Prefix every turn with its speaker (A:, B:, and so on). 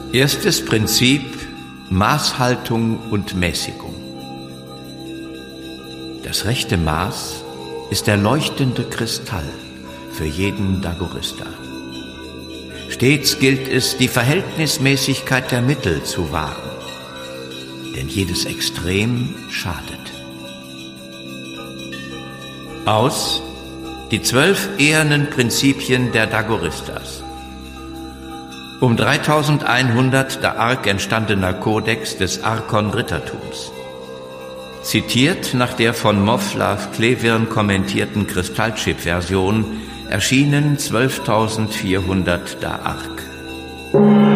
A: Erstes Prinzip: Maßhaltung und Mäßigung. Das rechte Maß ist der leuchtende Kristall für jeden Dagorista. Stets gilt es, die Verhältnismäßigkeit der Mittel zu wahren, denn jedes Extrem schadet. Aus: die 12 ehernen Prinzipien der Dagoristas. Um 3100 der Ark entstandener Kodex des Arkon-Rittertums. Zitiert nach der von Mowlaw Clevirne kommentierten Kristallchip-Version, erschienen 12.400 der Ark.